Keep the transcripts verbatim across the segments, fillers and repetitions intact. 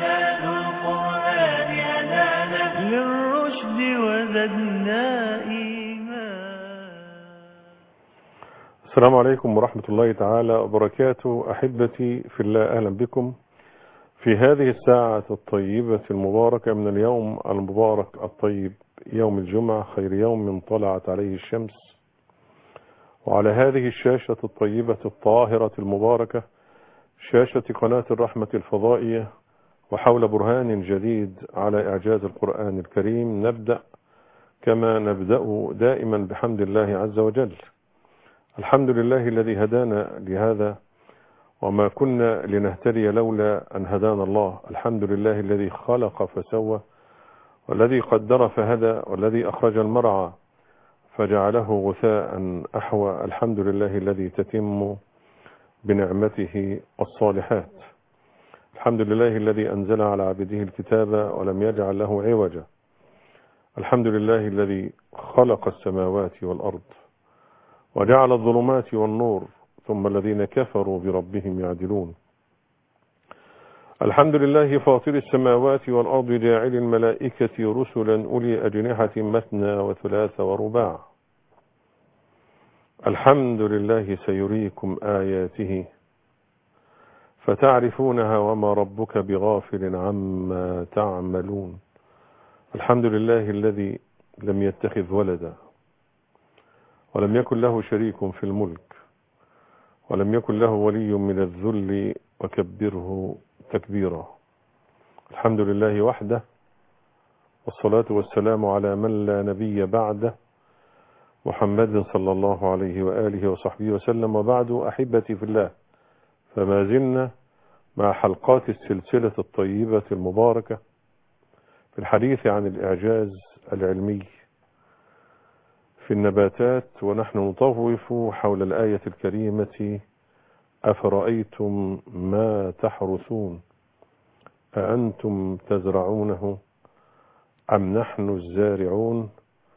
رحمن القرآن هدانا للرشد وزدنا إيمان. السلام عليكم ورحمة الله تعالى وبركاته. أحبتي في الله، أهلا بكم في هذه الساعة الطيبة المباركة من اليوم المبارك الطيب، يوم الجمعة، خير يوم طلعت عليه الشمس، وعلى هذه الشاشة الطيبة الطاهرة المباركة، شاشة قناة الرحمة الفضائية، وحول برهان جديد على إعجاز القرآن الكريم، نبدأ كما نبدأ دائما بحمد الله عز وجل. الحمد لله الذي هدانا لهذا وما كنا لنهتدي لولا أن هدانا الله. الحمد لله الذي خلق فسوى، والذي قدر فهدى، والذي أخرج المرعى فجعله غثاء أحوى. الحمد لله الذي تتم بنعمته الصالحات. الحمد لله الذي أنزل على عبده الكتاب ولم يجعل له عوجا. الحمد لله الذي خلق السماوات والأرض وجعل الظلمات والنور، ثم الذين كفروا بربهم يعدلون. الحمد لله فاطر السماوات والأرض، جاعل الملائكة رسلا أولي أجنحة مثنى وثلاث ورباع. الحمد لله سيريكم آياته فتعرفونها وما ربك بغافل عما تعملون. الحمد لله الذي لم يتخذ ولدا ولم يكن له شريك في الملك ولم يكن له ولي من الذل وكبره تكبيرا. الحمد لله وحده، والصلاة والسلام على من لا نبي بعده، محمد صلى الله عليه وآله وصحبه وسلم. وبعد، أحبتي في الله، فما زلنا مع حلقات السلسلة الطيبة المباركة في الحديث عن الإعجاز العلمي في النباتات، ونحن نطوف حول الآية الكريمة: أفرأيتم ما تحرثون أأنتم تزرعونه أم نحن الزارعون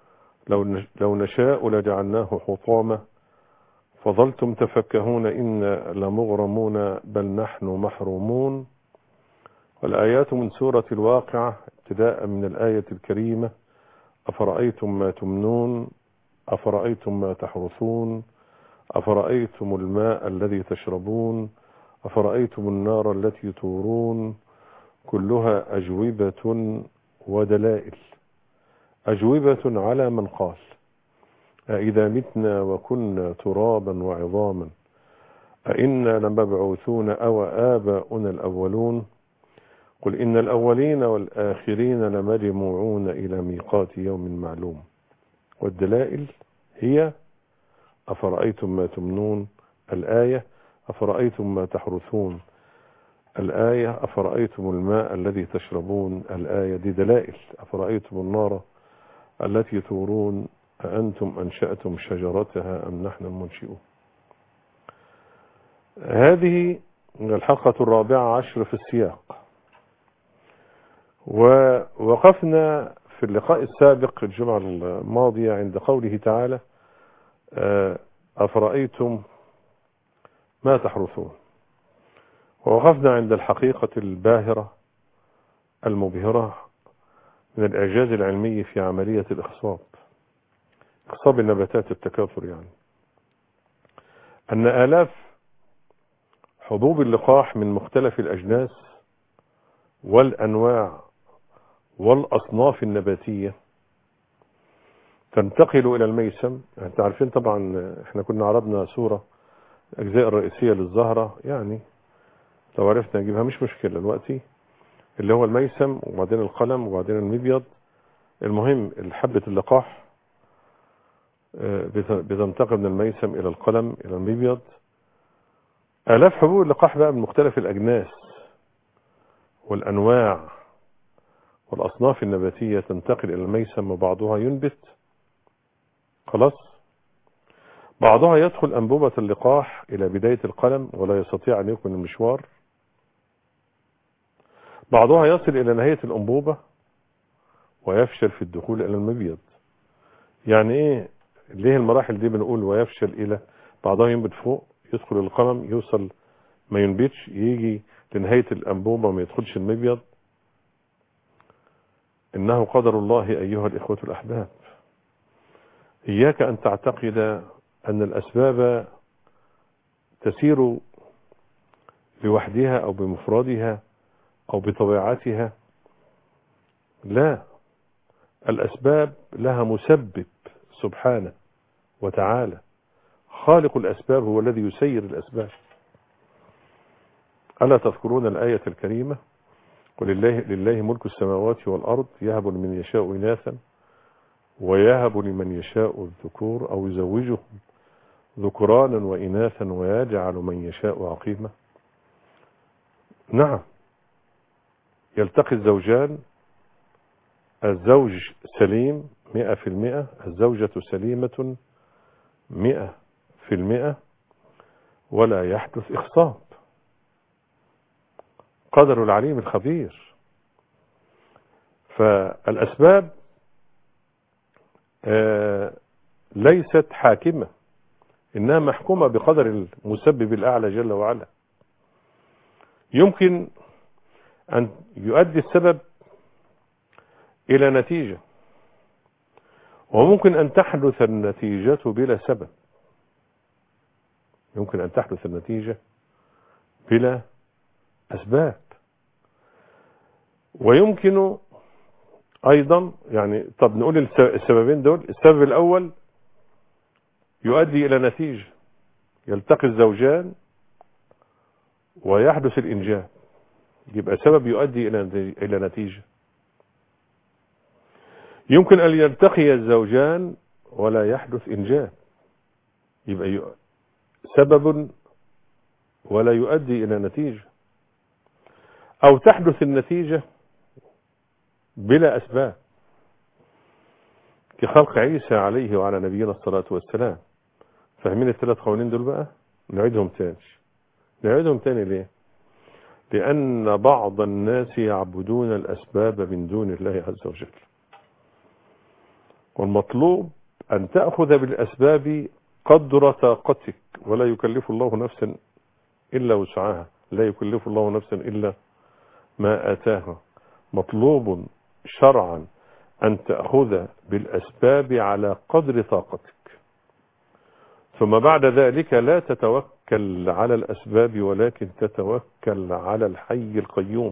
لو نشاء لجعلناه حطاما فظلتم تفكهون إنا لمغرمون بل نحن محرومون. والآيات من سورة الواقعة ابتداء من الآية الكريمة: أفرأيتم ما تمنون أفرأيتم ما تحرثون أفرأيتم الماء الذي تشربون أفرأيتم النار التي تورون. كلها أجوبة ودلائل. أجوبة على من قال: أإذا متنا وكنا ترابا وعظاما أإنا لمبعوثون أو آباؤنا الأولون. قل إن الأولين والآخرين لمجموعون إلى ميقات يوم معلوم. والدلائل هي: أفرأيتم ما تمنون الآية، أفرأيتم ما تحرثون الآية، أفرأيتم الماء الذي تشربون الآية. دي دلائل. أفرأيتم النار التي تورون أأنتم أنشأتم شجرتها أم نحن المنشئون. هذه الحلقة الرابعة عشر في السياق، ووقفنا في اللقاء السابق الجمعة الماضية عند قوله تعالى: أفرأيتم ما تحرثون. ووقفنا عند الحقيقة الباهرة المبهرة من الإعجاز العلمي في عملية الإخصاب، إخصاب النباتات، التكاثر، يعني أن آلاف حبوب اللقاح من مختلف الأجناس والأنواع والأصناف النباتية تنتقل إلى الميسم. انتوا عارفين طبعا، احنا كنا عرضنا صورة الأجزاء الرئيسية للزهرة، يعني لو عرفنا نجيبها مش مشكلة دلوقتي، اللي هو الميسم وبعدين القلم وبعدين المبيض. المهم حبة اللقاح بتنتقل من الميسم إلى القلم إلى المبيض. آلاف حبوب اللقاح بقى من مختلف الأجناس والأنواع والأصناف النباتية تنتقل إلى الميسم، وبعضها ينبت خلاص، بعضها يدخل أنبوبة اللقاح إلى بداية القلم ولا يستطيع أن يكمل المشوار، بعضها يصل إلى نهاية الأنبوبة ويفشل في الدخول إلى المبيض. يعني إيه؟ ليه المراحل دي بنقول ويفشل؟ إلى بعضها ينبت فوق، يدخل القلم، يوصل ما ينبتش، يجي لنهاية الأنبوبة ما يدخلش المبيض، إنه قدر الله أيها الإخوة الأحباب. إياك أن تعتقد أن الأسباب تسير لوحدها أو بمفردها أو بطبيعتها. لا، الأسباب لها مسبب سبحانه وتعالى. خالق الأسباب هو الذي يسير الأسباب. ألا تذكرون الآية الكريمة؟ ولله لله ملك السماوات والأرض يهب لمن يشاء إناثا ويهب لمن يشاء الذكور أو يزوجهم ذكرانا وإناثا ويجعل من يشاء عقيما. نعم، يلتقي الزوجان، الزوج سليم مئة في المئة، الزوجة سليمة مئة في المئة، ولا يحدث إخصاب. قدر العليم الخبير. فالأسباب آه ليست حاكمة، إنها محكومة بقدر المسبب الأعلى جل وعلا. يمكن أن يؤدي السبب إلى نتيجة، وممكن أن تحدث النتيجة بلا سبب. يمكن أن تحدث النتيجة بلا أسباب. ويمكن أيضا، يعني طب نقول السببين دول. السبب الأول يؤدي إلى نتيجة، يلتقي الزوجان ويحدث الإنجاب، يبقى سبب يؤدي إلى نتيجة. يمكن أن يلتقي الزوجان ولا يحدث إنجاب، يبقى سبب ولا يؤدي إلى نتيجة. أو تحدث النتيجة بلا أسباب، كخلق عيسى عليه وعلى نبينا الصلاة والسلام. فاهمين الثلاث قوانين دول بقى؟ نعيدهم تاني. نعيدهم تاني ليه؟ لأن بعض الناس يعبدون الأسباب من دون الله عز وجل. والمطلوب أن تأخذ بالأسباب قدر طاقتك، ولا يكلف الله نفسا إلا وسعها. لا يكلف الله نفسا إلا ما آتاها. مطلوب شرعا أن تأخذ بالأسباب على قدر طاقتك، ثم بعد ذلك لا تتوكل على الأسباب، ولكن تتوكل على الحي القيوم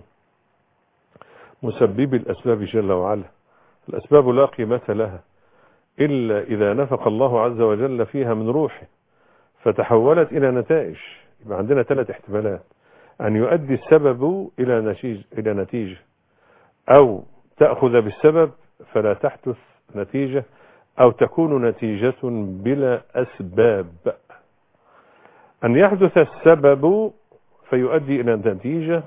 مسبب الأسباب جل وعلا. الأسباب لا قيمة لها إلا إذا نفق الله عز وجل فيها من روحه فتحولت إلى نتائج. يبقى عندنا ثلاث احتمالات: أن يؤدي السبب إلى نتيجة إلى نتيجة، أو تأخذ بالسبب فلا تحدث نتيجة، أو تكون نتيجة بلا أسباب. أن يحدث السبب فيؤدي إلى نتيجة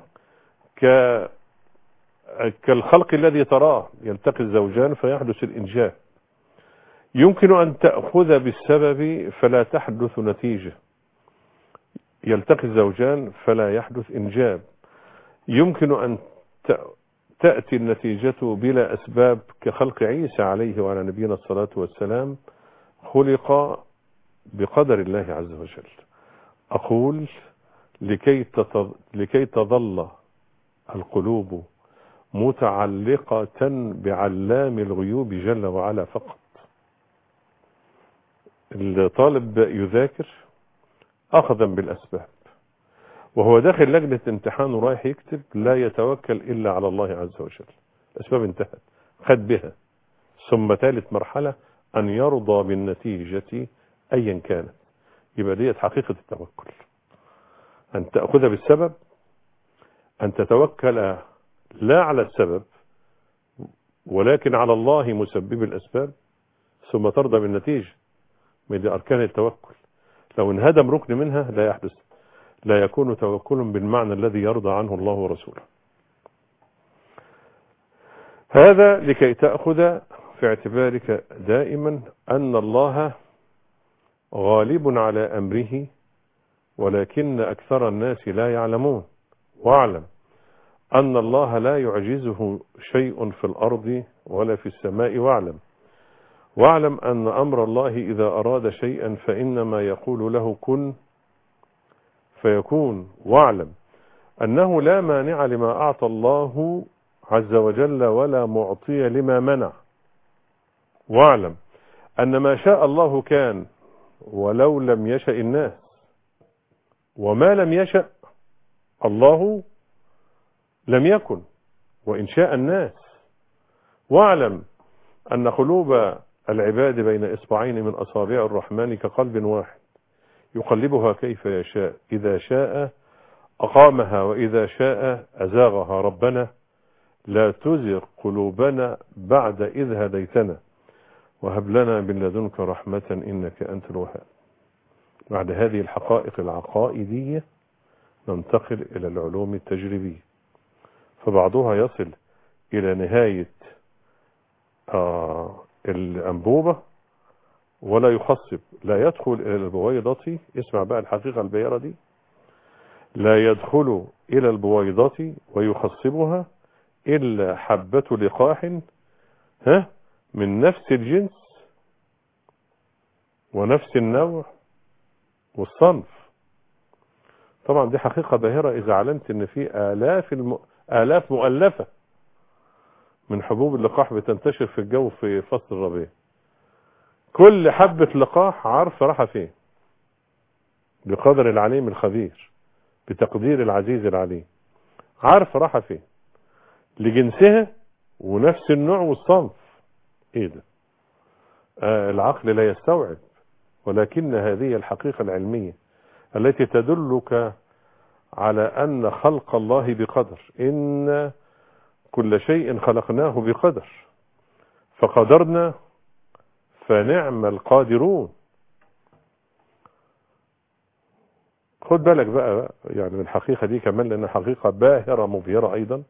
كالخلق الذي تراه، يلتقي الزوجان فيحدث الإنجاب. يمكن أن تأخذ بالسبب فلا تحدث نتيجة، يلتقي الزوجان فلا يحدث إنجاب. يمكن أن تأتي النتيجة بلا أسباب، كخلق عيسى عليه وعلى نبينا الصلاة والسلام، خلق بقدر الله عز وجل. أقول لكي, لكي تظل القلوب متعلقة بعلام الغيوب جل وعلا فقط. الطالب يذاكر أخذا بالأسباب، وهو داخل لجنة امتحان ورايح يكتب لا يتوكل إلا على الله عز وجل. الأسباب انتهت، خد بها. ثم ثالث مرحلة أن يرضى بالنتيجة أيا كانت. يبقى ديت حقيقة التوكل، أن تأخذ بالسبب، أن تتوكل لا على السبب ولكن على الله مسبب الأسباب، ثم ترضى بالنتيجة. من أركان التوكل. لو انهدم ركن منها لا يحدث، لا يكون توكل بالمعنى الذي يرضى عنه الله ورسوله. هذا لكي تأخذ في اعتبارك دائما أن الله غالب على أمره، ولكن أكثر الناس لا يعلمون. واعلم أن الله لا يعجزه شيء في الأرض ولا في السماء. واعلم واعلم أن أمر الله إذا أراد شيئا فإنما يقول له كن فيكون. واعلم أنه لا مانع لما أعطى الله عز وجل ولا معطي لما منع. واعلم أن ما شاء الله كان ولو لم يشأ الناس، وما لم يشأ الله لم يكن وإن شاء الناس. واعلم أن قلوب العباد بين إصبعين من أصابع الرحمن كقلب واحد يقلبها كيف يشاء، إذا شاء أقامها وإذا شاء أزاغها. ربنا لا تزغ قلوبنا بعد إذ هديتنا وهب لنا من لدنك رحمة إنك أنت الوهاب. بعد هذه الحقائق العقائدية ننتقل إلى العلوم التجريبية، فبعضها يصل إلى نهاية آه الأنبوبة ولا يخصب، لا يدخل إلى البويضة. اسمع بقى الحقيقة البيرة دي، لا يدخل إلى البويضة ويخصبها إلا حبة لقاح ها من نفس الجنس ونفس النوع والصنف. طبعا دي حقيقة باهرة إذا علمت إن في آلاف الم... آلاف مؤلفة من حبوب اللقاح بتنتشر في الجو في فصل الربيع. كل حبة لقاح عارفة راحة فين بقدر العليم الخبير، بتقدير العزيز العليم، عارفة راحة فين لجنسها ونفس النوع والصنف. ايه ده؟ آه العقل لا يستوعب، ولكن هذه الحقيقة العلمية التي تدلك على أن خلق الله بقدر. إن كل شيء خلقناه بقدر فقدرنا فنعم القادرون. خد بالك بقى يعني من الحقيقة دي كمان، لأن حقيقة باهرة مبهرة أيضا.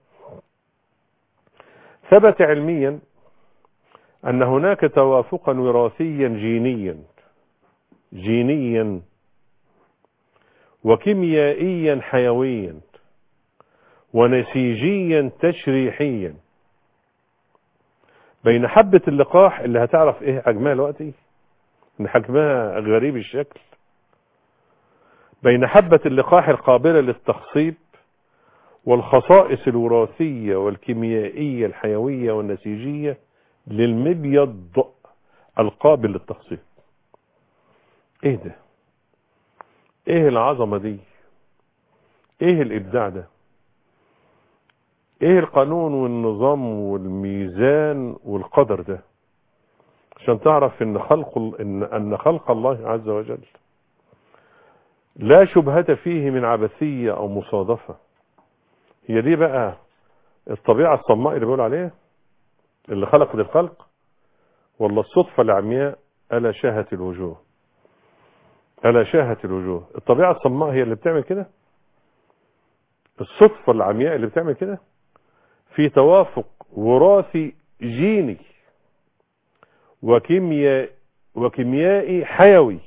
ثبت علميا أن هناك توافقا وراثيا جينيا جينيا وكيميائيا حيويا ونسيجيا تشريحيا بين حبة اللقاح اللي هتعرف ايه حجمها دلوقتي، ان حجمها غريب الشكل، بين حبة اللقاح القابلة للتخصيب والخصائص الوراثية والكيميائية الحيوية والنسيجية للمبيض القابل للتخصيب. ايه ده؟ ايه العظمة دي؟ ايه الابداع ده؟ ايه القانون والنظام والميزان والقدر ده؟ عشان تعرف ان خلق ان ان خلق الله عز وجل لا شبهة فيه من عبثية او مصادفة. هي دي بقى الطبيعة الصماء اللي بيقول عليها اللي خلقت الخلق، والله الصدفة العمياء ألا شاهة الوجوه، ألا شاهة الوجوه. الطبيعة الصماء هي اللي بتعمل كده، الصدفة العمياء اللي بتعمل كده، في توافق وراثي جيني وكيمياء وكيميائي حيوي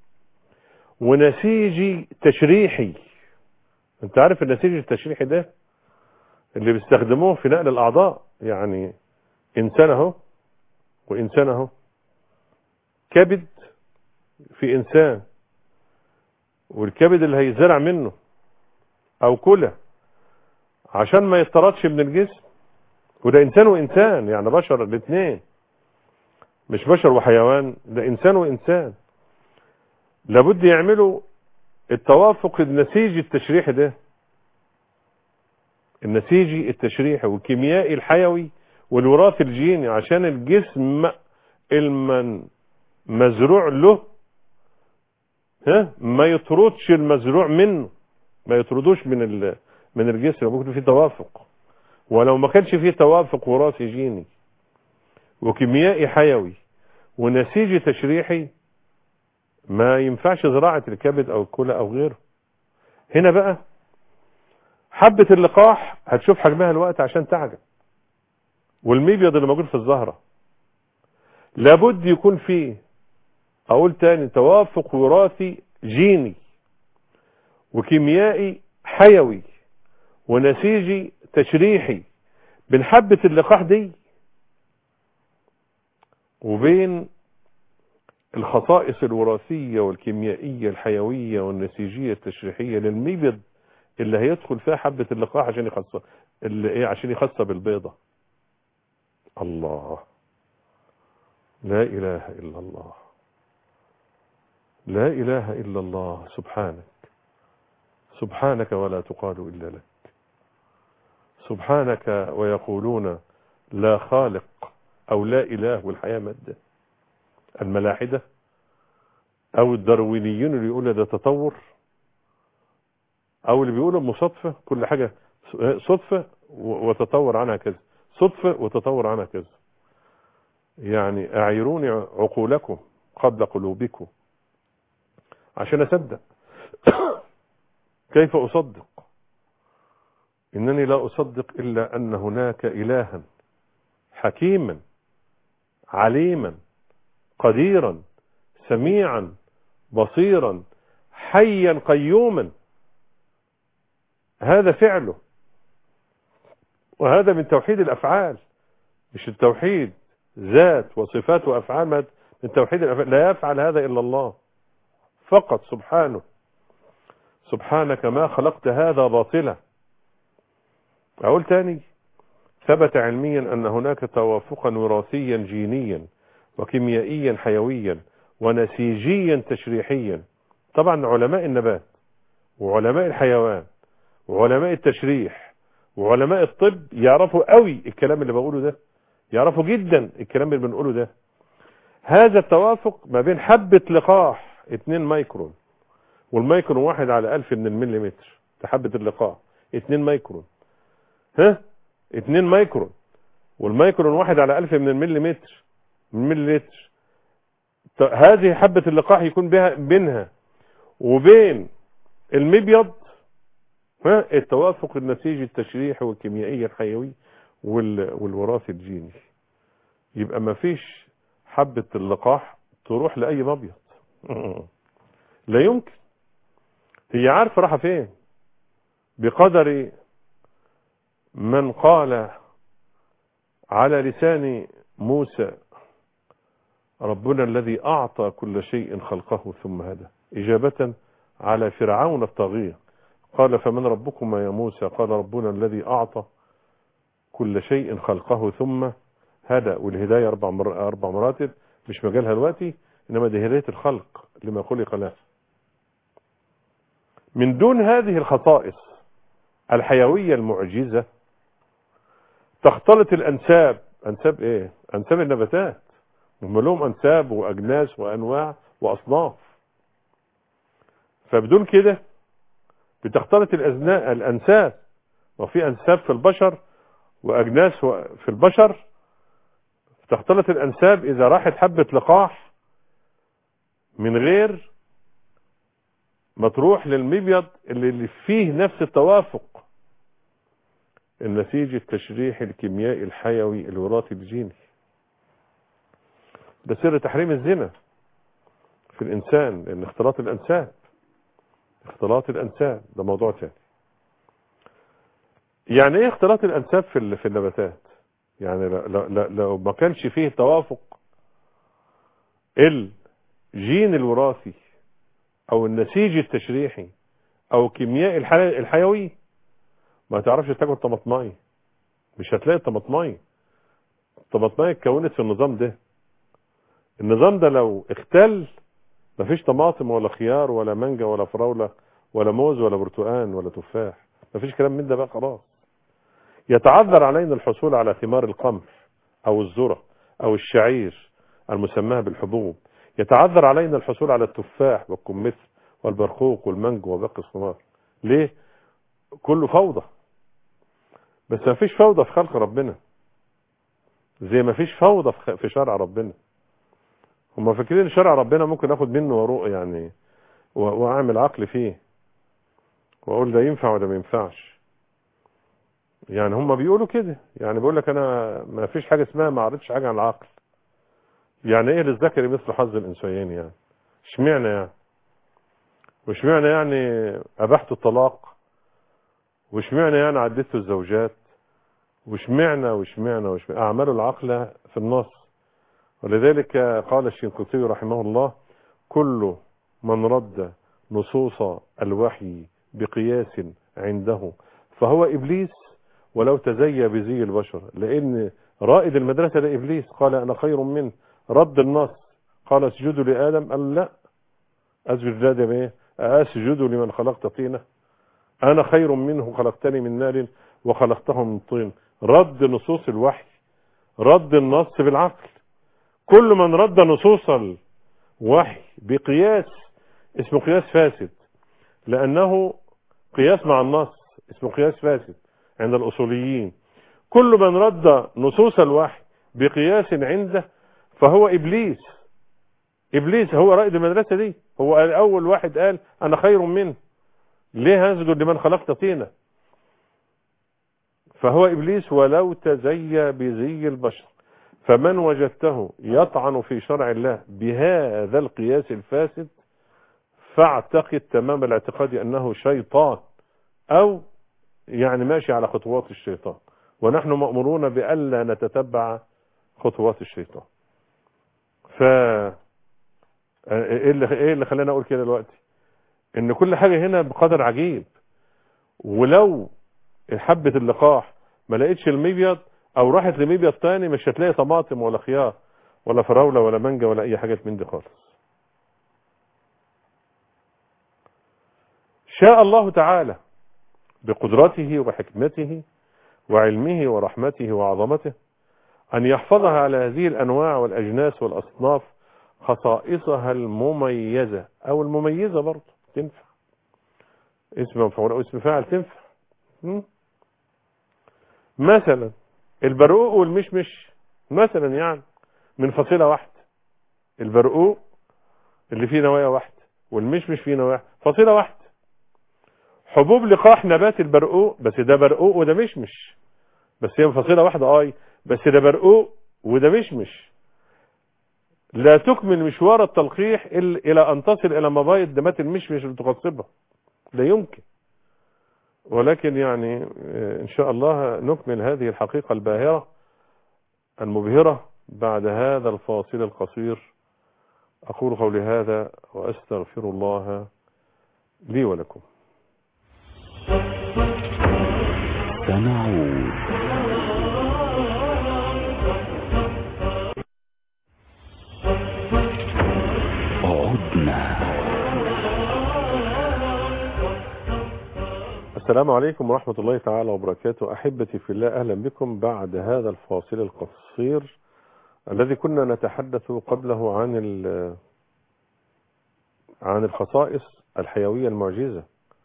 ونسيجي تشريحي. انت عارف النسيج التشريحي ده اللي بيستخدموه في نقل الاعضاء، يعني انسان اهو وانسان اهو، كبد في انسان والكبد اللي هيزرع منه او كلى عشان ما يطردش من الجسم، وده انسان وانسان يعني بشر الاثنين، مش بشر وحيوان، ده انسان وانسان. لابد يعملوا التوافق النسيجي التشريحي ده، النسيجي التشريحي والكيميائي الحيوي والوراثي الجيني، عشان الجسم المن مزروع له ها ما يطردش المزروع منه، ما يطردوش من ال من الجسم. ممكن فيه توافق، ولو ما كانش فيه توافق وراثي جيني وكيميائي حيوي ونسيجي تشريحي ما ينفعش زراعة الكبد او الكلى او غيره. هنا بقى حبة اللقاح هتشوف حجمها الوقت عشان تعجب، والمبيض اللي موجود في الزهرة لابد يكون فيه، اقول تاني، توافق وراثي جيني وكيميائي حيوي ونسيجي تشريحي بين حبة اللقاح دي وبين الخصائص الوراثية والكيميائية الحيوية والنسيجية التشريحية للمبيض اللي هيدخل فيها حبة اللقاح عشان يخصص اللي ايه عشان يخصب البيضة. الله، لا اله الا الله، لا اله الا الله. سبحانك، سبحانك ولا تقال الا لك. سبحانك ويقولون لا خالق او لا اله والحياة مادة. الملاحدة او الداروينيين اللي يقولوا ده تطور، او اللي بيقولوا مصادفة، كل حاجة صدفة وتطور عنها كذا، صدفة وتطور عنها كذا. يعني اعيروني عقولكم قبل قلوبكم عشان اصدق. كيف اصدق؟ انني لا اصدق الا ان هناك الها حكيما عليما قديرا سميعا بصيرا حيا قيوما. هذا فعله، وهذا من توحيد الافعال، مش التوحيد ذات وصفات وافعال، من توحيد الافعال. لا يفعل هذا الا الله فقط سبحانه. سبحانك ما خلقت هذا باطلا. اقول تاني، ثبت علميا ان هناك توافقا وراثيا جينيا وكيميائيا حيويا ونسيجيا تشريحيا. طبعا علماء النبات وعلماء الحيوان وعلماء التشريح وعلماء الطب يعرفوا قوي الكلام اللي بقوله ده، يعرفوا جدا الكلام اللي بنقوله ده. هذا التوافق ما بين حبة لقاح اتنين مايكرون، والمايكرون واحد على ألف من المليمتر، حبة اللقاح اتنين مايكرون، ها اتنين مايكرون، والمايكرون واحد على ألف من المليمتر من مليلتر. هذه حبة اللقاح يكون بها بينها وبين المبيض ها التوافق النسيجي التشريحي والكيميائي الحيوي والوراثي الجيني. يبقى ما فيش حبة اللقاح تروح لأي مبيض. لا يمكن. هي عارفة راحة فين، بقدر من قال على لسان موسى ربنا الذي أعطى كل شيء خلقه ثم هدى، إجابة على فرعون الطاغية. قال فمن ربكما يا موسى؟ قال ربنا الذي أعطى كل شيء خلقه ثم هدى. والهداية أربع, مر... أربع مراتب، مش مجالها دلوقتي، إنما دي هداية الخلق لما خلق له. من دون هذه الخصائص الحيوية المعجزة تختلط الأنساب. أنساب إيه؟ أنساب النباتات، هم لهم أنساب وأجناس وأنواع وأصناف. فبدون كده بتختلط الأنساب، وفي أنساب في البشر وأجناس في البشر. تختلط الأنساب إذا راحت حبة لقاح من غير ما تروح للمبيض اللي فيه نفس التوافق النسيج التشريحي الكيميائي الحيوي الوراثي الجيني. ده سر تحريم الزنا في الإنسان، لأن اختلاط الأنساب اختلاط الأنساب ده موضوع ثاني. يعني ايه اختلاط الأنساب في في النباتات؟ يعني لو, لو ما كانش فيه توافق الجين الوراثي او النسيج التشريحي او الكيميائي الحيوي، ما تعرفش تاكل طماطمايه، مش هتلاقي طماطمايه. الطماطمايه اتكونت في النظام ده. النظام ده لو اختل مفيش طماطم ولا خيار ولا مانجا ولا فراولة ولا موز ولا برتقان ولا تفاح، مفيش كلام من ده بقى خلاص. يتعذر علينا الحصول على ثمار القمح او الذرة او الشعير المسماة بالحبوب. يتعذر علينا الحصول على التفاح والكمثرى والبرقوق والمانجو وباقي الثمار. ليه؟ كله فوضى. بس مفيش فوضى في خلق ربنا، زي مفيش فوضى في شرع ربنا. هم فاكرين شرع ربنا ممكن اخد منه وروق يعني واعمل عقل فيه واقول ده ينفع ولا ما ينفعش. يعني هم بيقولوا كده، يعني بيقول لك انا ما فيش حاجه اسمها ما عرفتش حاجه عن العقل. يعني ايه للذكر مثل حظ الانثيين؟ يعني اشمعنى يعني واشمعنى يعني ابحت الطلاق، واشمعنى يعني عددت الزوجات، واشمعنى واشمعنى واشمعنى اعمال العقل في النص. ولذلك قال الشنقيطي رحمه الله كل من رد نصوص الوحي بقياس عنده فهو إبليس، ولو تزيى بزي البشر، لأن رائد المدرسة ده إبليس قال أنا خير منه، رد النص قال اسجدوا لآدم، قال لا أسجد لآدم إيه؟ أسجد لمن خلقت طينة، أنا خير منه خلقتني من نار وخلقته من طين. رد نصوص الوحي، رد النص بالعقل. كل من رد نصوص الوحي بقياس اسمه قياس فاسد، لأنه قياس مع النص اسمه قياس فاسد عند الأصوليين. كل من رد نصوص الوحي بقياس عنده فهو إبليس. إبليس هو رائد المدرسة دي، هو أول واحد قال أنا خير منه، ليه هسجد لمن خلقت طينة؟ فهو إبليس ولو تزيى بزي البشر. فمن وجدته يطعن في شرع الله بهذا القياس الفاسد فاعتقد تمام الاعتقاد أنه شيطان، أو يعني ماشي على خطوات الشيطان، ونحن مأمورون بألا نتتبع خطوات الشيطان. ف ايه اللي ايه اللي خلاني اقول كده دلوقتي؟ ان كل حاجه هنا بقدر عجيب. ولو حبه اللقاح ما لقيتش المبيض او راحت لمبيض تاني مش هتلاقي طماطم ولا خيار ولا فراوله ولا مانجا ولا اي حاجه من دي خالص. شاء الله تعالى بقدرته وحكمته وعلمه ورحمته وعظمته أن يحفظها على هذه الأنواع والأجناس والأصناف خصائصها المميزة أو المميزة برضه تنفع، اسم مفعول أو اسم فاعل تنفع. مثلا البرقوق والمشمش مثلا يعني من فصيلة واحدة، البرقوق اللي فيه نوايا واحدة والمشمش فيه نوايا فصيلة واحدة. حبوب لقاح نبات البرقوق، بس ده برقوق وده مشمش، بس هي فصيلة واحدة اي بس ده برقوق وده مشمش. لا تكمل مشوار التلقيح إلى أن تصل إلى مبايض نبات المشمش لتقصبها، لا يمكن. ولكن يعني إن شاء الله نكمل هذه الحقيقة الباهرة المبهرة بعد هذا الفاصل القصير. أقول قولي هذا وأستغفر الله لي ولكم. سنعود. عدنا. السلام عليكم ورحمة الله تعالى وبركاته. أحبتي في الله، أهلا بكم بعد هذا الفاصل القصير الذي كنا نتحدث قبله عن عن الخصائص الحيوية المعجزة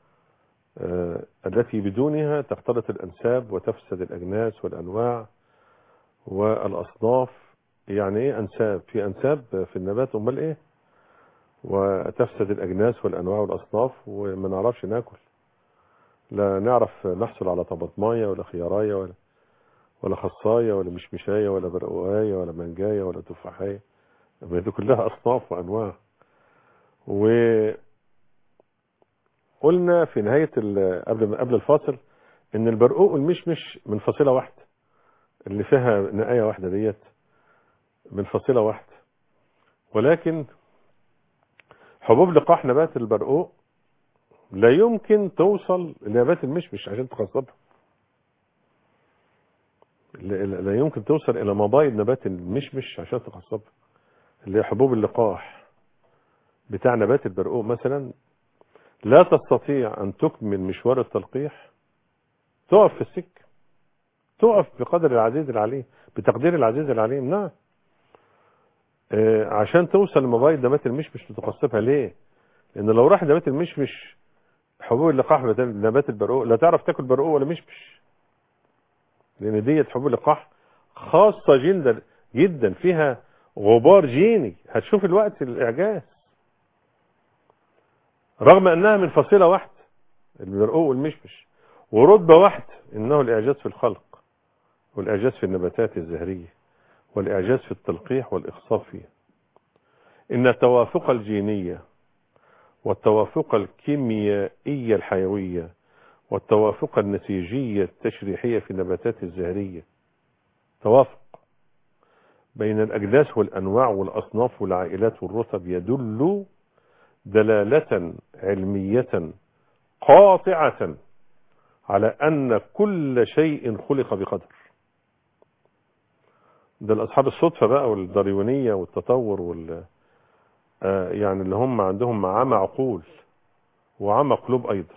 التي بدونها تختلط الأنساب وتفسد الأجناس والأنواع والأصناف. يعني إيه أنساب؟ في أنساب في النبات أمال إيه؟ وتفسد الأجناس والأنواع والأصناف وما نعرفش ناكل، لا نعرف نحصل على طماطمايه ولا خيارايه ولا ولا خصايه ولا مشمشايه ولا برقوايه ولا منجايه ولا تفاحيه. دي كلها أصناف وأنواع. وقلنا في نهاية قبل قبل الفاصل إن البرقوق والمشمش من فصيلة واحدة، اللي فيها نقاية واحدة ديت من فصيلة واحدة. ولكن حبوب لقاح نبات البرقوق لا يمكن توصل لنبات المشمش عشان تخصبها، لا يمكن توصل إلى مبايض نبات المشمش عشان تخصبها، اللي هي حبوب اللقاح بتاع نبات البرقوق مثلا. لا تستطيع أن تكمل مشوار التلقيح، تقف في السك، تقف بقدر العزيز العليم، بتقدير العزيز العليم. نعم، آه عشان توصل لمبايض نبات المشمش لتقصبها. ليه؟ لأن لو راح نبات المشمش حبوب اللقاح نبات البرقوق لا تعرف تاكل برقوق ولا مشمش، لأن ديت حبوب اللقاح خاصة جدا جدا، فيها غبار جيني. هتشوف الوقت الإعجاز رغم أنها من فصيلة واحدة البرقوق والمشمش ورتبة واحدة، إنه الإعجاز في الخلق والإعجاز في النباتات الزهرية والإعجاز في التلقيح والإخصاب فيها. إن التوافق الجينية والتوافق الكيميائية الحيوية والتوافق النسيجية التشريحية في النباتات الزهرية، توافق بين الأجناس والأنواع والأصناف والعائلات والرتب، يدل دلالة علمية قاطعة على أن كل شيء خلق بقدر. ده الأصحاب الصدفة بقى والداروينية والتطور وال آه يعني اللي هم عندهم عمى عقول وعمى قلوب أيضا.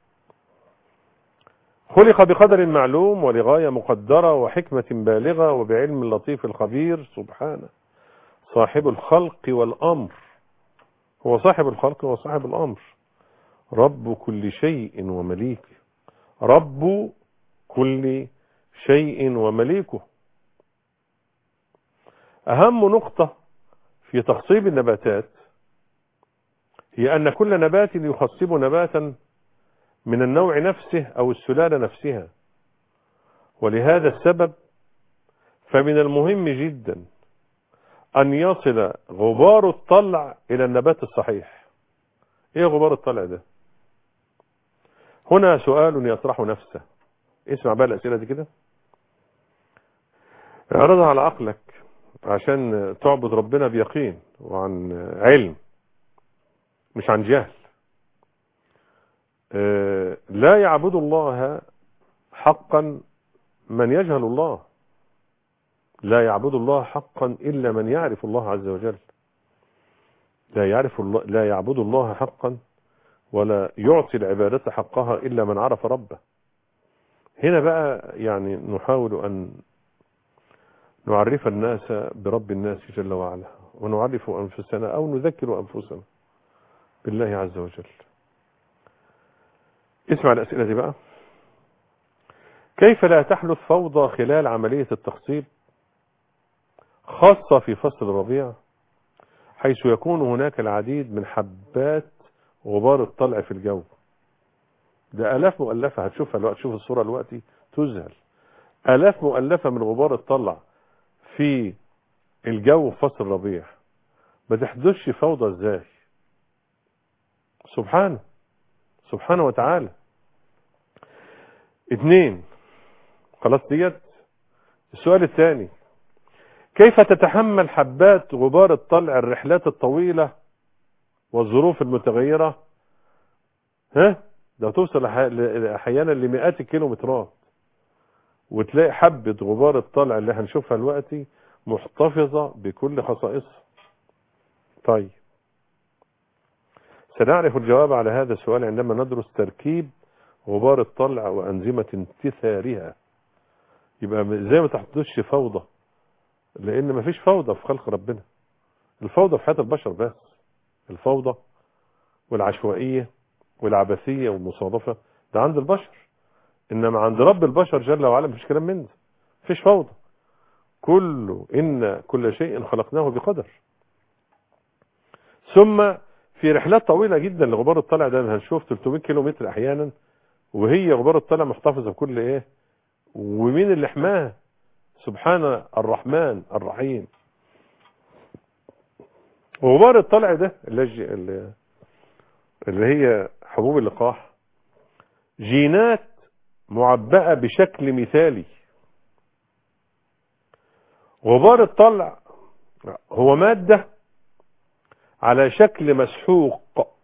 خلق بقدر معلوم ولغاية مقدرة وحكمة بالغة وبعلم اللطيف الخبير سبحانه، صاحب الخلق والأمر. هو صاحب الخلق وصاحب الأمر، رب كل شيء ومليكه، رب كل شيء ومليكه. أهم نقطة في تخصيب النباتات هي أن كل نبات يخصب نباتا من النوع نفسه أو السلالة نفسها، ولهذا السبب فمن المهم جدا أن يصل غبار الطلع إلى النبات الصحيح. إيه غبار الطلع ده؟ هنا سؤال يطرح نفسه. اسمع بقى الأسئلة دي كده، اعرضها على عقلك عشان تعبد ربنا بيقين وعن علم مش عن جهل. اه لا يعبد الله حقا من يجهل الله، لا يعبد الله حقا إلا من يعرف الله عز وجل. لا يعرف الله، لا يعبد الله حقا ولا يعطي العبادة حقها إلا من عرف ربه. هنا بقى يعني نحاول أن نعرف الناس برب الناس جل وعلا، ونعرف أنفسنا أو نذكر أنفسنا بالله عز وجل. اسمع الأسئلة دي بقى. كيف لا تحدث فوضى خلال عملية التخصيب، خاصة في فصل الربيع، حيث يكون هناك العديد من حبات غبار الطلع في الجو؟ ده آلاف مؤلفة، هتشوفها الوقت، تشوف الصورة دلوقتي تذهل. آلاف مؤلفة من غبار الطلع في الجو في فصل الربيع، ما تحدثش فوضى ازاي؟ سبحانه سبحانه وتعالى. اثنين، خلاص ديت. السؤال الثاني، كيف تتحمل حبات غبار الطلع الرحلات الطويلة والظروف المتغيرة؟ ها ده توصل احيانا لمئات الكيلومترات وتلاقي حبة غبار الطلع اللي هنشوفها دلوقتي محتفظة بكل خصائصها. طيب، سنعرف الجواب على هذا السؤال عندما ندرس تركيب غبار الطلع وأنظمة انتثارها. يبقى زي ما تحدثش فوضى، لأن ما فيش فوضى في خلق ربنا. الفوضى في حياة البشر بس، الفوضى والعشوائية والعبثية والمصادفة ده عند البشر، إنما عند رب البشر جل وعلا مفيش كلام من ده، مفيش فوضى. كله إن كل شيء خلقناه بقدر. ثم في رحلات طويلة جدا لغبار الطلع ده، هنشوف ثلاثمائة كيلو متر أحيانا، وهي غبار الطلع محتفظة بكل إيه، ومين اللي حماها؟ سبحان الرحمن الرحيم. وغبار الطلع ده اللي, اللي هي حبوب اللقاح، جينات معبأة بشكل مثالي. غبار الطلع هو مادة على شكل مسحوق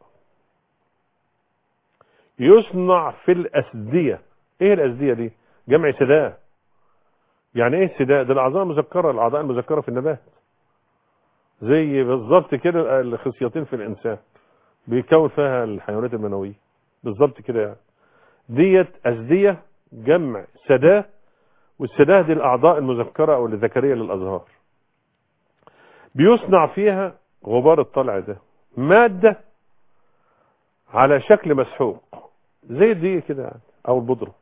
يصنع في الأسدية. ايه الأسدية دي؟ جمع سداء. يعني ايه السداء؟ ده الأعضاء المذكرة، الأعضاء المذكرة في النبات، زي بالظبط كده الخصيتين في الإنسان بيكون فيها الحيوانات المنوية بالظبط كده. يعني ديت أسدية جمع سداء، والسداء دي الأعضاء المذكرة أو الذكرية للأزهار، بيصنع فيها غبار الطلع ده مادة على شكل مسحوق زي دي كده يعني، أو البودرة.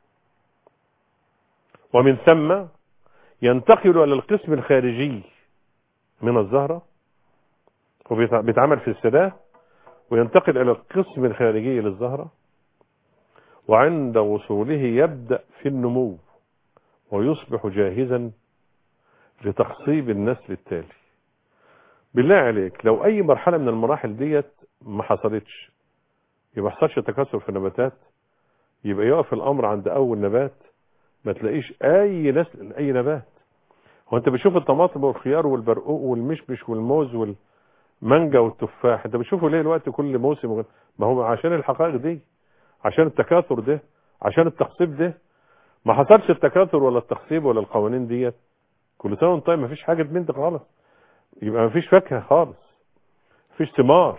ومن ثم ينتقل إلى القسم الخارجي من الزهرة، وبيتعمل في السداء، وينتقل إلى القسم الخارجي للزهرة، وعند وصوله يبدأ في النمو ويصبح جاهزا لتخصيب النسل التالي. بالله عليك، لو أي مرحلة من المراحل ديت ما حصلتش، يبقى ما حصلش تكاثر في النباتات، يبقى يقف الأمر عند أول نبات، ما تلاقيش أي نسل لأي نبات. هو أنت بتشوف الطماطم والخيار والبرقوق والمشمش والموز والمانجا والتفاح، أنت بتشوفه ليه الوقت كل موسم؟ ما هو عشان الحقائق دي، عشان التكاثر ده، عشان التخصيب ده ما حصلش التكاثر ولا التخصيب ولا القوانين ديت، كل سنه وانت طيب ما فيش حاجه بنت خالص، يبقى ما فيش فاكهه خالص، ما فيش ثمار.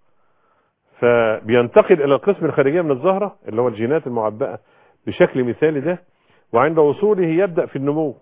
فبينتقل الى القسم الخارجيه من الزهره اللي هو الجينات المعبأه بشكل مثالي ده، وعند وصوله يبدأ في النمو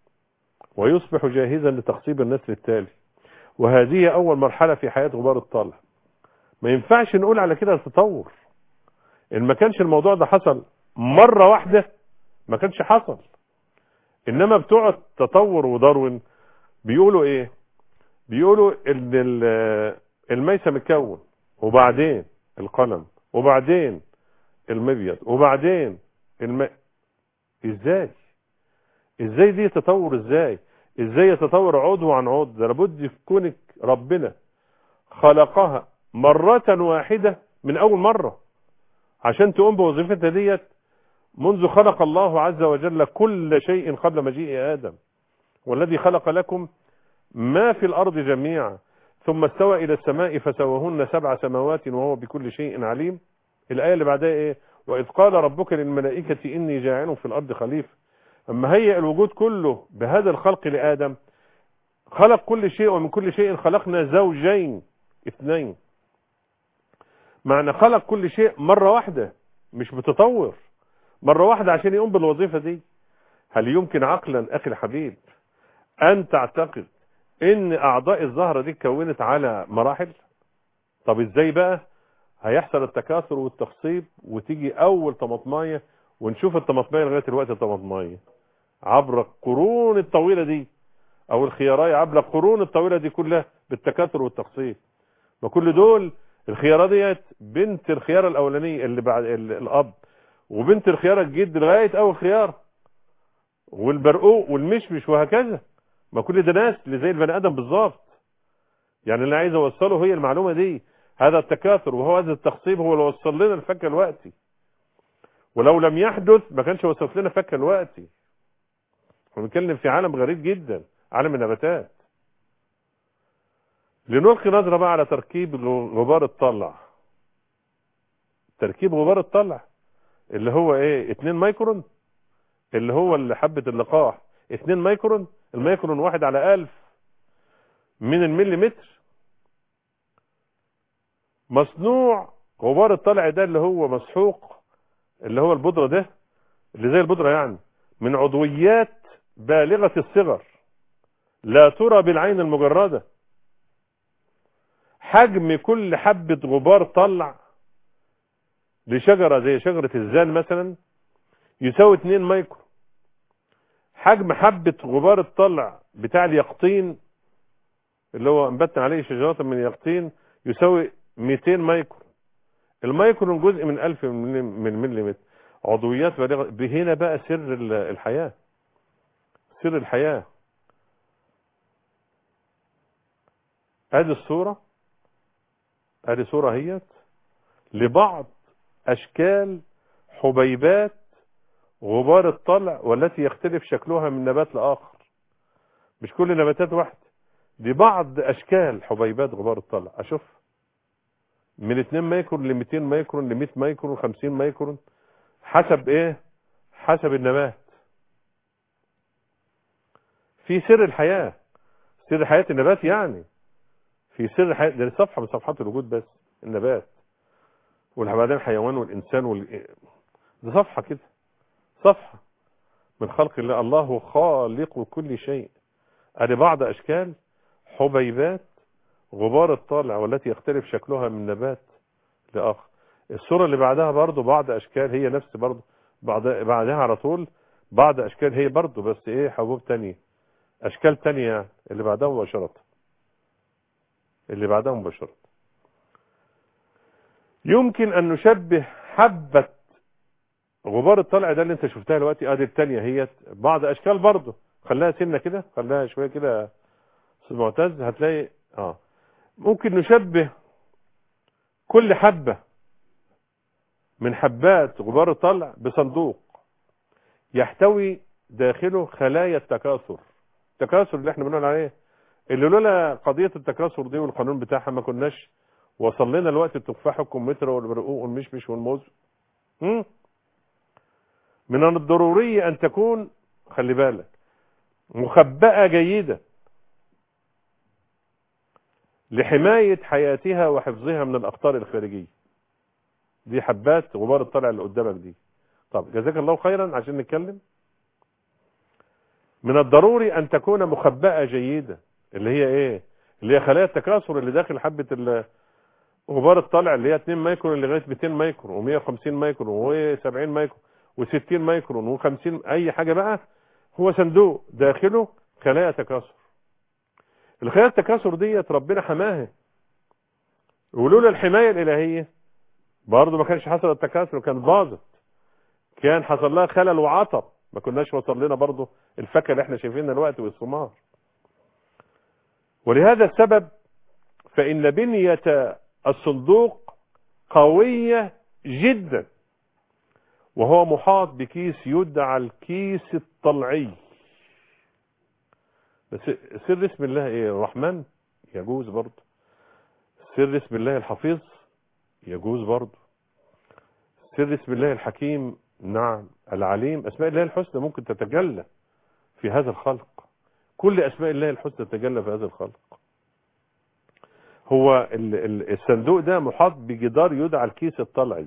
ويصبح جاهزا لتخصيب النسل التالي. وهذه اول مرحله في حياه غبار الطلع. ما ينفعش نقول على كده تطور، ان ما كانش الموضوع ده حصل مره واحده ما كانش حصل. انما بتوع التطور وداروين بيقولوا ايه؟ بيقولوا ان الميسه متكون، وبعدين القلم، وبعدين المبيض، وبعدين الم... ازاي ازاي دي تطور؟ ازاي ازاي يتطور عضو عن عضو؟ ده لابد يكون ربنا خلقها مرة واحدة من اول مرة عشان تقوم بوظيفتها ديت، منذ خلق الله عز وجل كل شيء قبل مجيء آدم. والذي خلق لكم ما في الأرض جميعا ثم استوى إلى السماء فسواهن سبع سماوات وهو بكل شيء عليم. الآية اللي بعدها إيه؟ وإذ قال ربك للملائكة إني جاعل في الأرض خليفة. أما هيئ الوجود كله بهذا الخلق لآدم، خلق كل شيء، ومن كل شيء خلقنا زوجين اثنين. معنى خلق كل شيء مرة واحدة، مش بتطور، مرة واحدة عشان يقوم بالوظيفة دي. هل يمكن عقلا أخي الحبيب أن تعتقد إن أعضاء الزهرة دي اتكونت على مراحل؟ طب إزاي بقى هيحصل التكاثر والتخصيب وتيجي أول طماطماية ونشوف الطماطماية لغاية الوقت الطماطماية عبر القرون الطويلة دي، أو الخياراية عبر القرون الطويلة دي كلها بالتكاثر والتخصيب؟ وكل دول الخيارة ديت بنت الخيارة الأولانية اللي بعد الأب، وبنت الخيارة الجد لغاية أول خيار، والبرقوق والمشمش وهكذا. ما كل ده ناس اللي زي البني آدم بالظبط. يعني اللي عايز أوصله هي المعلومة دي، هذا التكاثر وهو هذا التخصيب هو اللي وصل لنا الفكة الوقتي، ولو لم يحدث ما كانش وصلت لنا فكة الوقتي. ونتكلم في عالم غريب جدا، عالم النباتات. لنلقي نظرة بقى على تركيب غبار الطلع. تركيب غبار الطلع اللي هو ايه؟ اتنين مايكرون، اللي هو اللي حبة اللقاح اتنين مايكرون، المايكرون واحد على الف من المليمتر. مصنوع غبار الطلع ده اللي هو مسحوق، اللي هو البودرة ده اللي زي البودرة يعني، من عضويات بالغة الصغر لا ترى بالعين المجردة. حجم كل حبة غبار طلع لشجرة زي شجرة الزان مثلا يساوي اتنين مايكرو. حجم حبة غبار الطلع بتاع اليقطين اللي هو انبتنا عليه شجرات من اليقطين يساوي ميتين مايكرو. المايكرون جزء من ألف من مليمتر. عضويات بالغة. هنا بقى سر الحياة، سر الحياة. ادي الصورة، ادي صورة هيت لبعض اشكال حبيبات غبار الطلع والتي يختلف شكلها من نبات لاخر. مش كل نباتات واحدة، دي بعض اشكال حبيبات غبار الطلع. اشوف من اتنين مايكرون ل ميتين مايكرون ل مية مايكرون خمسين مايكرون، حسب ايه؟ حسب النبات. في سر الحياة، سر حياة النبات يعني، في سر حياة. ده صفحة من صفحات الوجود بس النبات، والحيوان الحيوان والإنسان وال... ده صفحة كده، صفحة من خلق الله. الله خالق كل شيء. ادي بعض أشكال حبيبات غبار الطالع والتي يختلف شكلها من نبات لآخر. الصورة اللي بعدها برضو بعض أشكال هي نفس برضو بعد بعدها على طول بعض أشكال هي برضو بس إيه حبوب تانية، أشكال تانية يعني اللي بعدها مباشرة، اللي بعدها مباشرة. يمكن أن نشبه حبة غبار الطلع ده اللي انت شفتها دلوقتي، ادي التانية هي بعض اشكال برضه. خليها سنة كده، خليها شوية كده استاذ معتز، هتلاقي اه ممكن نشبه كل حبة من حبات غبار الطلع بصندوق يحتوي داخله خلايا التكاثر. التكاثر اللي احنا بنقول عليه، اللي لولا قضية التكاثر دي والقانون بتاعها ما كناش وصل لنا الوقت التفاح والكمثرى والبرقوق والمشمش والموز. امم من الضروري أن تكون، خلي بالك، مخبأة جيدة لحماية حياتها وحفظها من الأخطار الخارجية. دي حبات غبار الطلع اللي قدامك دي. طب جزاك الله خيرا. عشان نتكلم، من الضروري أن تكون مخبأة جيدة، اللي هي إيه؟ اللي هي خلايا التكاثر اللي داخل حبة غبار الطلع، اللي هي اتنين مايكرون لغاية مئتين مايكرون ومئة وخمسين مايكرون وسبعين مايكرون وستين مايكرون وخمسين، أي حاجة بقى. هو صندوق داخله خلايا تكاثر. الخلايا التكاثر دي ربنا حماها، ولولا الحماية الإلهية برضه ما كانش حصل التكاثر، وكان باظت، كان حصل لها خلل وعطب، ما كناش وصل لنا برضه الفاكهة اللي احنا شايفينها دلوقتي والثمار. ولهذا السبب فإن بنية الصندوق قوية جدا، وهو محاط بكيس يدعى الكيس الطلعي. بس سر اسم الله ايه؟ الرحمن يجوز برضه. سر اسم الله الحفيظ يجوز برضه. سر اسم الله الحكيم، نعم. العليم، اسماء الله الحسنى ممكن تتجلى في هذا الخلق. كل اسماء الله الحسنى تتجلى في هذا الخلق. هو الصندوق ده محاط بجدار يدعى الكيس الطلعي.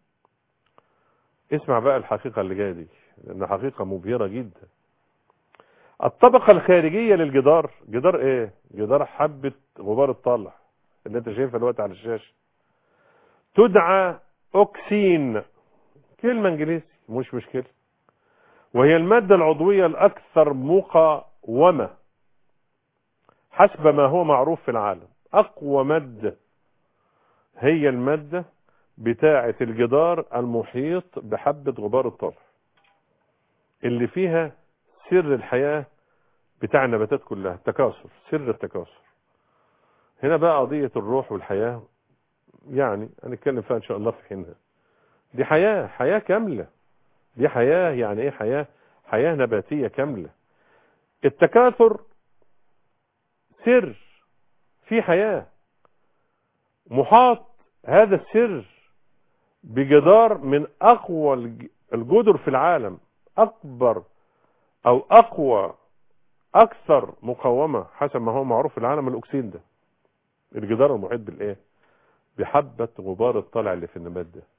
اسمع بقى الحقيقة اللي جايه دي، لأن حقيقة مبهرة جدا. الطبقة الخارجية للجدار، جدار ايه؟ جدار حبة غبار الطلع اللي انت شايفها دلوقتي على الشاشة، تدعى اوكسين. كلمة انجليزي مش مشكلة. وهي المادة العضوية الأكثر مقاومة حسب ما هو معروف في العالم. أقوى مادة هي المادة بتاعة الجدار المحيط بحبة غبار الطلع، اللي فيها سر الحياة بتاع النباتات كلها، التكاثر، سر التكاثر. هنا بقى قضية الروح والحياة، يعني هنتكلم فيها إن شاء الله في حينها. دي حياة، حياة كاملة. دي حياة، يعني إيه حياة؟ حياة نباتية كاملة. التكاثر سر في حياة، محاط هذا السر بجدار من أقوى الجدر في العالم. أكبر أو أقوى أكثر مقاومة حسب ما هو معروف في العالم الأكسين ده، الجدار المحيط بالإيه؟ بحبة غبار الطلع اللي في النبات ده.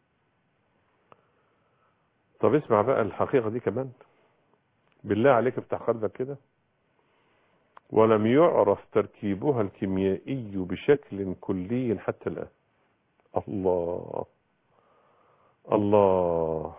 طب اسمع بقى الحقيقة دي كمان، بالله عليك افتح قلبك كده. ولم يعرف تركيبها الكيميائي بشكل كلي حتى الآن. الله الله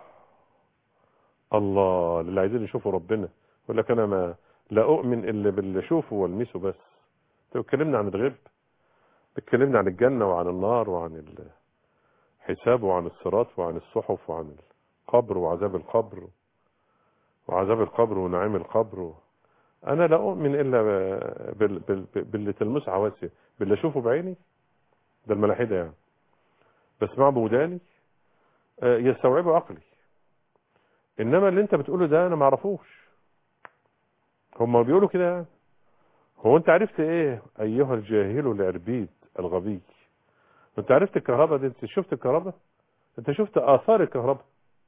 الله، اللي عايزين يشوفوا ربنا يقول لك انا ما لا اؤمن الا باللي اشوفه والمسه بس. انت بتكلمنا عن الغيب، بتكلمنا عن الجنه وعن النار وعن الحساب وعن الصراط وعن الصحف وعن القبر وعذاب القبر وعذاب القبر ونعيم القبر. انا لا اؤمن الا بال... بال... باللي تلمسه حواسي، باللي اشوفه بعيني. ده الملاحده يعني، بسمعه بوداني، يستوعبه عقلي. انما اللي انت بتقوله ده انا ما اعرفوش. هم بيقولوا كده يعني. هو انت عرفت ايه ايها الجاهل العربيد الغبي؟ انت عرفت الكهرباء دي؟ انت شفت الكهرباء؟ انت شفت اثار الكهرباء؟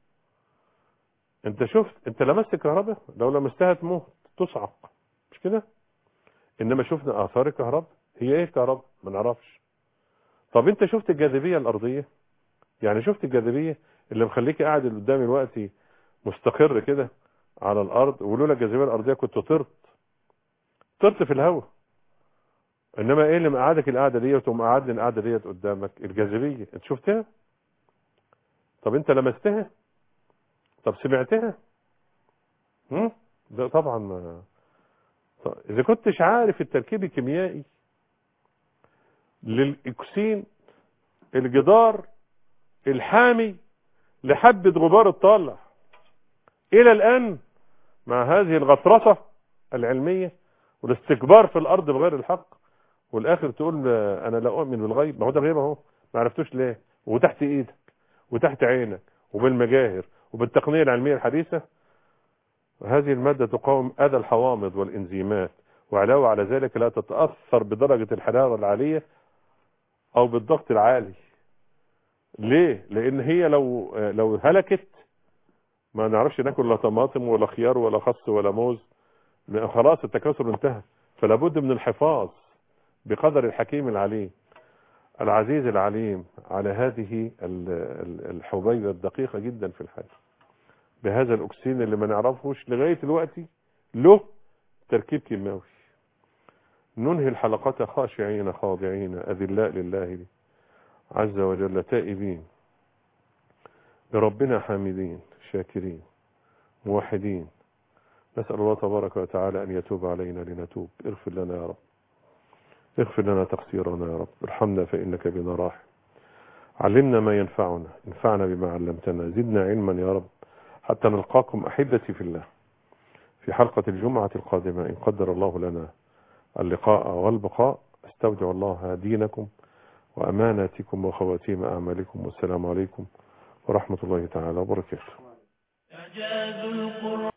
انت شفت، انت لمست الكهرباء؟ لو لمستها تموت تصعق، مش كده؟ انما شفنا اثار الكهرباء. هي ايه الكهرباء؟ ما نعرفش. طب انت شفت الجاذبيه الارضيه؟ يعني شفت الجاذبيه اللي مخليك قاعد قدامي دلوقتي مستقر كده على الارض، ولولا الجاذبيه الارضيه كنت طرت طرت في الهواء. انما ايه اللي مقعدك القعده دي وتقوم قاعد القعده ديت قدامك؟ الجاذبيه. انت شفتها؟ طب انت لمستها؟ طب سمعتها؟ هم؟ ده طبعا ما. طب اذا كنتش عارف التركيب الكيميائي للاكسين، الجدار الحامي لحبة غبار الطالع، الى الان مع هذه الغطرسة العلمية والاستكبار في الارض بغير الحق، والاخر تقول انا لا اؤمن بالغيب. ما هو ده غيب اهو، ما عرفتوش ليه؟ وتحت ايدك وتحت عينك وبالمجاهر وبالتقنية العلمية الحديثة. هذه المادة تقاوم اذى الحوامض والانزيمات، وعلاوة على ذلك لا تتأثر بدرجة الحرارة العالية او بالضغط العالي. ليه؟ لان هي لو لو هلكت ما نعرفش ناكل لا طماطم ولا خيار ولا خس ولا موز، خلاص التكاثر انتهى. فلا بد من الحفاظ بقدر الحكيم العليم العزيز العليم على هذه الحبيبة الدقيقة جدا في الحياة، بهذا الأكسين اللي ما نعرفهوش لغاية دلوقتي له تركيب كيماوي. ننهي الحلقات خاشعين خاضعين أذلاء لله عز وجل، تائبين لربنا حامدين شاكرين موحدين. نسأل الله تبارك وتعالى أن يتوب علينا لنتوب. اغفر لنا يا رب، اغفر لنا تقصيرنا يا رب، ارحمنا فإنك بنا راحم. علمنا ما ينفعنا، انفعنا بما علمتنا، زدنا علما يا رب، حتى نلقاكم أحبتي في الله في حلقة الجمعة القادمة إن قدر الله لنا اللقاء والبقاء. استودع الله دينكم وأماناتكم وخواتيم أعمالكم، والسلام عليكم ورحمة الله تعالى وبركاته.